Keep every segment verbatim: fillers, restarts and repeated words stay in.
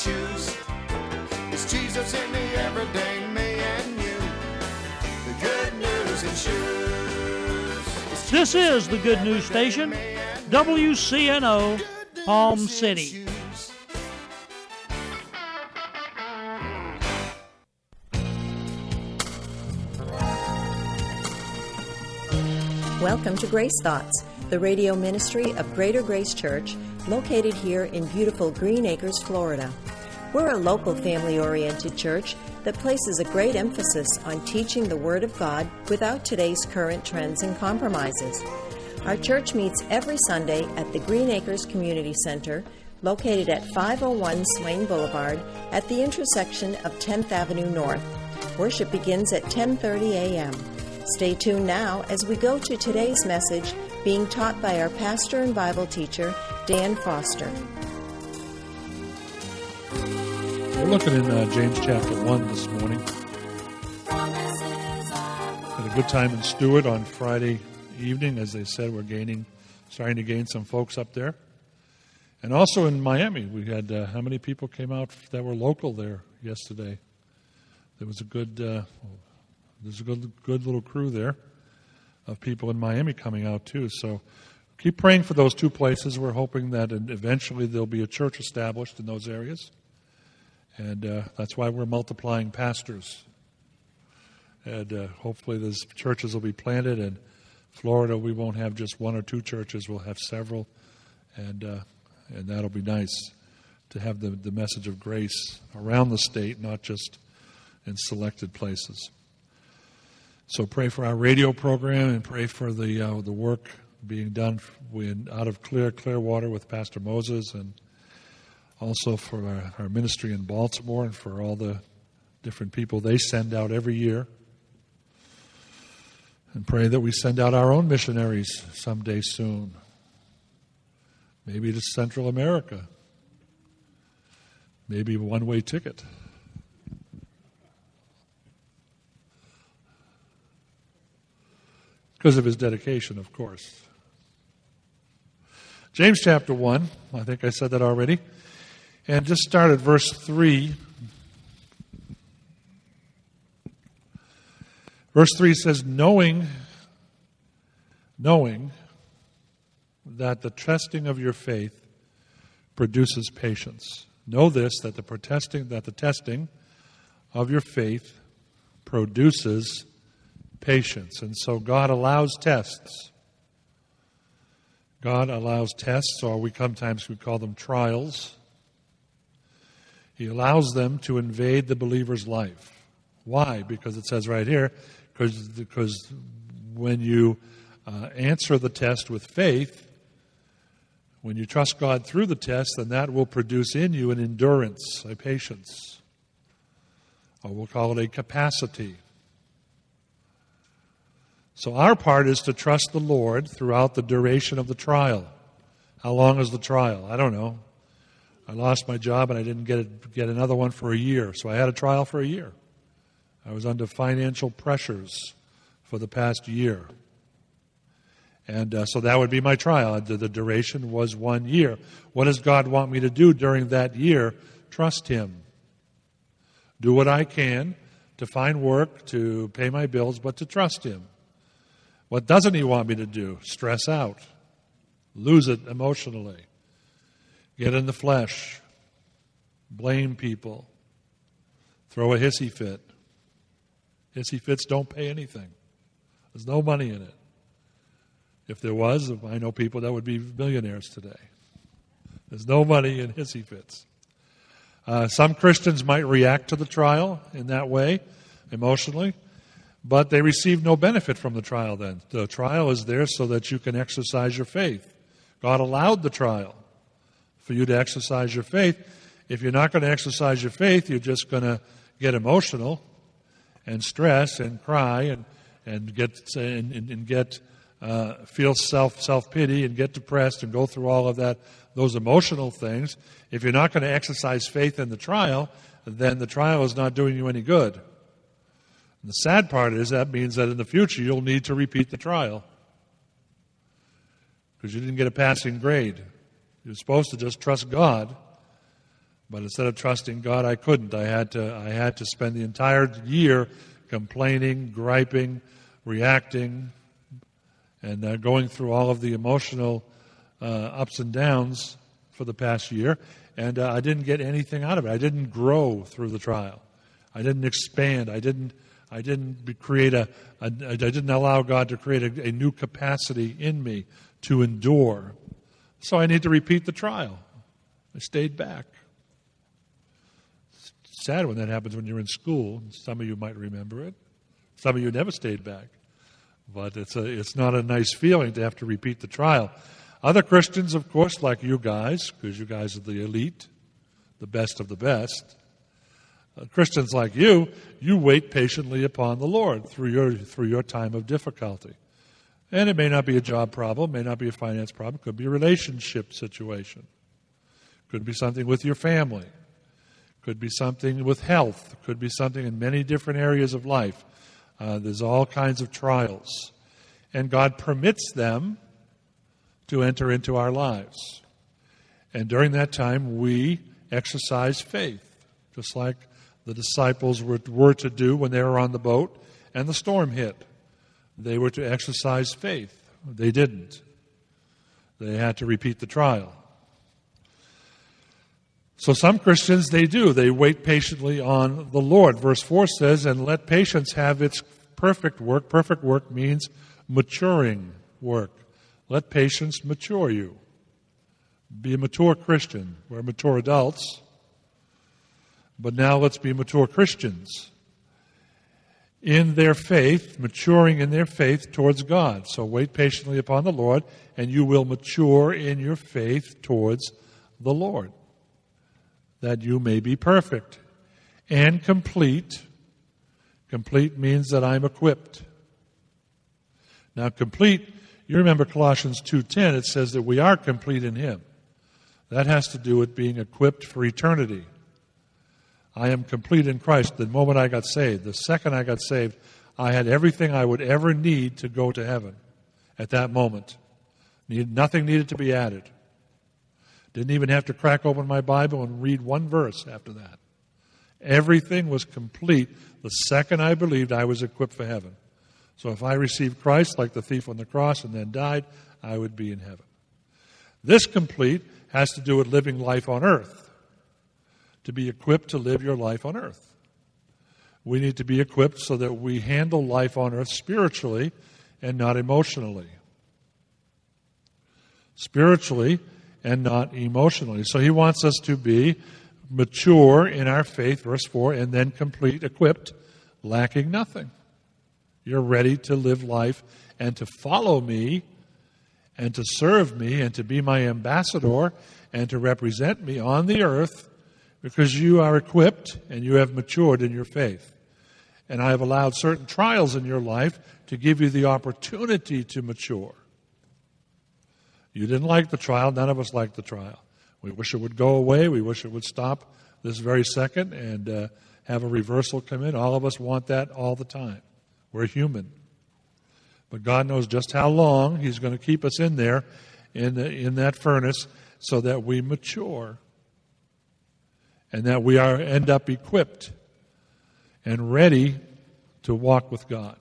shoes. It's Jesus in the everyday me and you. The Good News in Shoes. This is the Good News Station, W C N O, Palm City. Welcome to Grace Thoughts, the radio ministry of Greater Grace Church, located here in beautiful Green Acres, Florida. We're a local family-oriented church that places a great emphasis on teaching the Word of God without today's current trends and compromises. Our church meets every Sunday at the Green Acres Community Center, located at five oh one Swain Boulevard at the intersection of tenth Avenue North. Worship begins at ten thirty a.m. Stay tuned now as we go to today's message being taught by our pastor and Bible teacher, Dan Foster. We're looking in uh, James chapter one this morning. Had a good time in Stewart on Friday evening. As they said, we're gaining, starting to gain some folks up there. And also in Miami, we had, uh, how many people came out that were local there yesterday? There was a good... Uh, There's a good, good little crew there of people in Miami coming out too. So keep praying for those two places. We're hoping that eventually there'll be a church established in those areas. And uh, that's why we're multiplying pastors. And uh, hopefully those churches will be planted. In Florida, we won't have just one or two churches. We'll have several. And uh, and that'll be nice to have the, the message of grace around the state, not just in selected places. So pray for our radio program and pray for the uh, the work being done in, out of Clear Clearwater with Pastor Moses, and also for our, our ministry in Baltimore and for all the different people they send out every year. And pray that we send out our own missionaries someday soon. Maybe to Central America. Maybe a one-way ticket. Because of his dedication, of course. James chapter one, I think I said that already. And just start at verse three. Verse three says, knowing, knowing that the testing of your faith produces patience. Know this, that the protesting, that the testing of your faith produces patience. And so God allows tests. God allows tests, or we sometimes we call them trials. He allows them to invade the believer's life. Why? Because it says right here, because, because when you uh, answer the test with faith, when you trust God through the test, then that will produce in you an endurance, a patience. Or we'll call it a capacity. So our part is to trust the Lord throughout the duration of the trial. How long is the trial? I don't know. I lost my job and I didn't get it, get another one for a year. So I had a trial for a year. I was under financial pressures for the past year. And uh, so that would be my trial. The, the duration was one year. What does God want me to do during that year? Trust Him. Do what I can to find work, to pay my bills, but to trust Him. What doesn't He want me to do? Stress out. Lose it emotionally. Get in the flesh. Blame people. Throw a hissy fit. Hissy fits don't pay anything. There's no money in it. If there was, I know people that would be millionaires today. There's no money in hissy fits. Uh, some Christians might react to the trial in that way, emotionally. But they receive no benefit from the trial then. The trial is there so that you can exercise your faith. God allowed the trial for you to exercise your faith. If you're not going to exercise your faith, you're just going to get emotional and stress and cry and, and get and, and get uh, feel self self-pity and get depressed and go through all of that, those emotional things. If you're not going to exercise faith in the trial, then the trial is not doing you any good. And the sad part is that means that in the future you'll need to repeat the trial because you didn't get a passing grade. You're supposed to just trust God, But instead of trusting God, I couldn't. I had to, I had to spend the entire year complaining, griping, reacting, and uh, going through all of the emotional uh, ups and downs for the past year. And uh, I didn't get anything out of it. I didn't grow through the trial. I didn't expand. I didn't. I didn't be, create a, a. I didn't allow God to create a, a new capacity in me to endure. So I need to repeat the trial. I stayed back. It's sad when that happens when you're in school. Some of you might remember it. Some of you never stayed back. But it's a. It's not a nice feeling to have to repeat the trial. Other Christians, of course, like you guys, because you guys are the elite, the best of the best. Uh, Christians like you, you wait patiently upon the Lord through your through your time of difficulty. And it may not be a job problem, may not be a finance problem, could be a relationship situation. Could be something with your family. Could be something with health. Could be something in many different areas of life. Uh, there's all kinds of trials. And God permits them to enter into our lives. And during that time, we exercise faith, just like the disciples were, were to do when they were on the boat and the storm hit. They were to exercise faith. They didn't. They had to repeat the trial. So some Christians, they do. They wait patiently on the Lord. Verse four says, and let patience have its perfect work. Perfect work means maturing work. Let patience mature you. Be a mature Christian. We're mature adults. But now let's be mature Christians in their faith, maturing in their faith towards God. So wait patiently upon the Lord, and you will mature in your faith towards the Lord, that you may be perfect and complete. Complete means that I'm equipped. Now, complete, you remember Colossians two ten, it says that we are complete in Him. That has to do with being equipped for eternity. I am complete in Christ. The moment I got saved, the second I got saved, I had everything I would ever need to go to heaven at that moment. Need, nothing needed to be added. Didn't even have to crack open my Bible and read one verse after that. Everything was complete the second I believed I was equipped for heaven. So if I received Christ like the thief on the cross and then died, I would be in heaven. This complete has to do with living life on earth. To be equipped to live your life on earth. We need to be equipped so that we handle life on earth spiritually and not emotionally. Spiritually and not emotionally. So he wants us to be mature in our faith, verse four, and then complete, equipped, lacking nothing. You're ready to live life and to follow me and to serve me and to be my ambassador and to represent me on the earth, because you are equipped and you have matured in your faith. And I have allowed certain trials in your life to give you the opportunity to mature. You didn't like the trial. None of us liked the trial. We wish it would go away. We wish it would stop this very second and uh, have a reversal come in. All of us want that all the time. We're human. But God knows just how long He's going to keep us in there, in, the, in that furnace, so that we mature. And that we are end up equipped and ready to walk with God.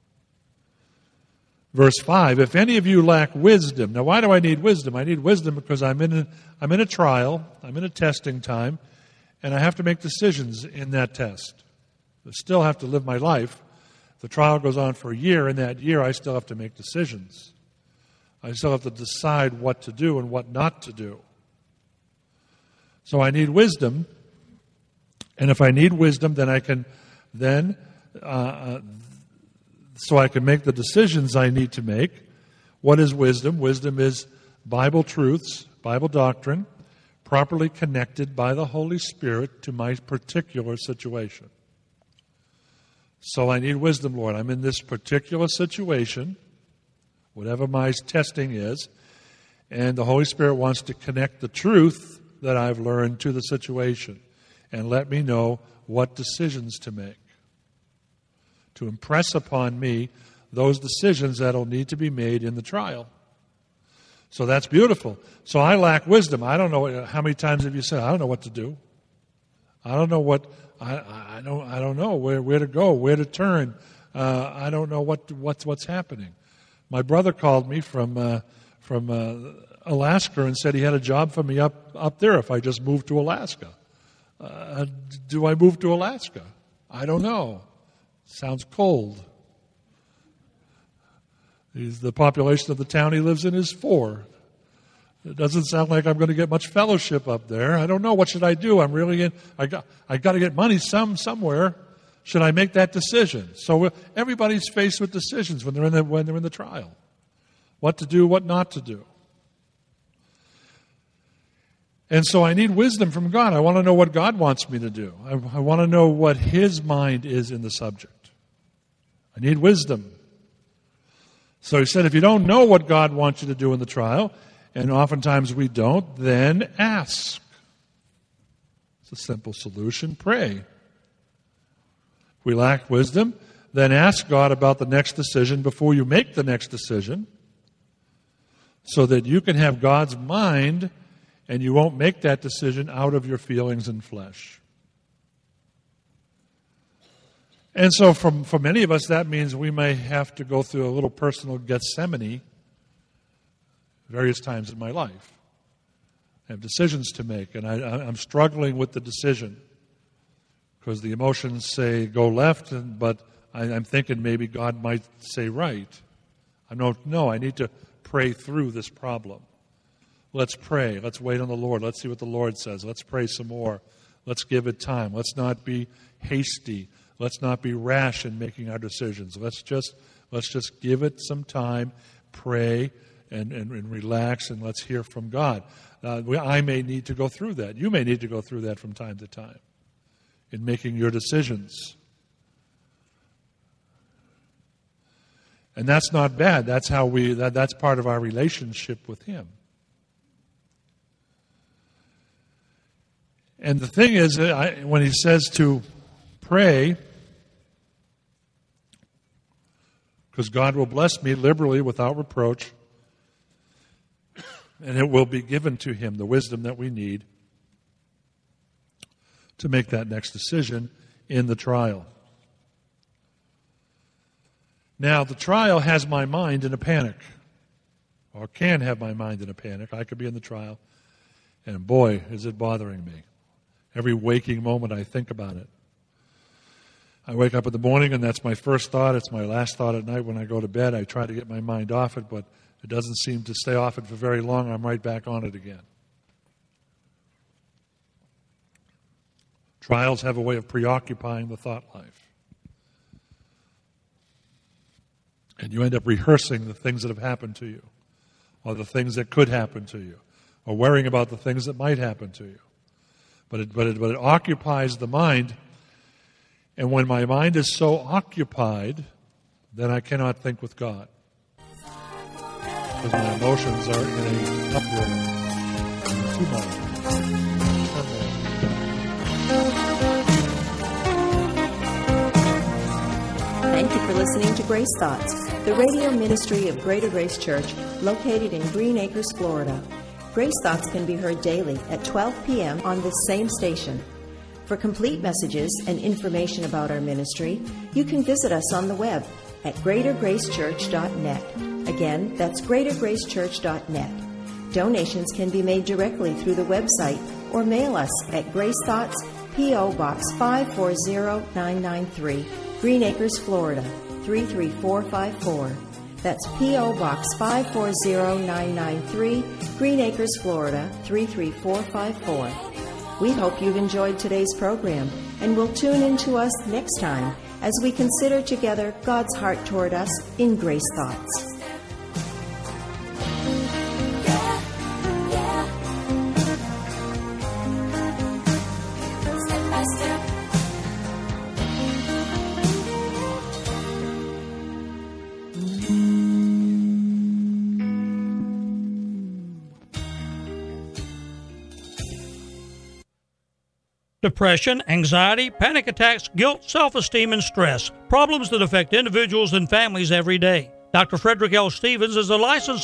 Verse five, if any of you lack wisdom. Now, why do I need wisdom? I need wisdom because I'm in a, I'm in a trial, I'm in a testing time, and I have to make decisions in that test. I still have to live my life. The trial goes on for a year. In that year, I still have to make decisions. I still have to decide what to do and what not to do. So I need wisdom. And if I need wisdom, then I can then, uh, so I can make the decisions I need to make. What is wisdom? Wisdom is Bible truths, Bible doctrine, properly connected by the Holy Spirit to my particular situation. So I need wisdom, Lord. I'm in this particular situation, whatever my testing is, and the Holy Spirit wants to connect the truth that I've learned to the situation and let me know what decisions to make, to impress upon me those decisions that will need to be made in the trial. So that's beautiful. So I lack wisdom. I don't know, how many times have you said, I don't know what to do. I don't know what, I, I don't I don't know where, where to go, where to turn. Uh, I don't know what what's what's happening. My brother called me from uh, from uh, Alaska and said he had a job for me up up there if I just moved to Alaska. Uh, do I move to Alaska? I don't know. Sounds cold. He's, the population of the town he lives in is four. It doesn't sound like I'm going to get much fellowship up there. I don't know. What should I do? I'm really in. I got. I got to get money some somewhere. Should I make that decision? So everybody's faced with decisions when they're in the when they're in the trial. What to do, what not to do. And so I need wisdom from God. I want to know what God wants me to do. I, I want to know what His mind is in the subject. I need wisdom. So he said, if you don't know what God wants you to do in the trial, and oftentimes we don't, then ask. It's a simple solution. Pray. If we lack wisdom, then ask God about the next decision before you make the next decision, so that you can have God's mind and you won't make that decision out of your feelings and flesh. And so for, for many of us, that means we may have to go through a little personal Gethsemane various times in my life. I have decisions to make, and I, I'm struggling with the decision because the emotions say go left, and, but I, I'm thinking maybe God might say right. I don't know. I need to pray through this problem. Let's pray. Let's wait on the Lord. Let's see what the Lord says. Let's pray some more. Let's give it time. Let's not be hasty. Let's not be rash in making our decisions. Let's just let's just give it some time, pray, and, and, and relax, and let's hear from God. Uh, we, I may need to go through that. You may need to go through that from time to time in making your decisions. And that's not bad. That's how we. That, that's part of our relationship with Him. And the thing is, I, when He says to pray, because God will bless me liberally without reproach, and it will be given to him the wisdom that we need to make that next decision in the trial. Now, the trial has my mind in a panic, or can have my mind in a panic. I could be in the trial, and boy, is it bothering me. Every waking moment I think about it. I wake up in the morning, and that's my first thought. It's my last thought at night when I go to bed. I try to get my mind off it, but it doesn't seem to stay off it for very long. I'm right back on it again. Trials have a way of preoccupying the thought life. And you end up rehearsing the things that have happened to you, or the things that could happen to you, or worrying about the things that might happen to you. But it, but it, but it occupies the mind. And when my mind is so occupied, then I cannot think with God. Because my emotions are in a uproar, in a tumult, turmoil. Thank you for listening to Grace Thoughts, the radio ministry of Greater Grace Church, located in Green Acres, Florida. Grace Thoughts can be heard daily at twelve p.m. on this same station. For complete messages and information about our ministry, you can visit us on the web at greater grace church dot net. Again, that's greater grace church dot net. Donations can be made directly through the website or mail us at Grace Thoughts, P O. Box five four zero nine nine three, Green Acres, Florida, three three four five four. That's P O. Box five four zero nine nine three, Green Acres, Florida, three three four five four. We hope you've enjoyed today's program, and will tune in to us next time as we consider together God's heart toward us in Grace Thoughts. Depression, anxiety, panic attacks, guilt, self-esteem, and stress. Problems that affect individuals and families every day. Doctor Frederick L. Stevens is a licensed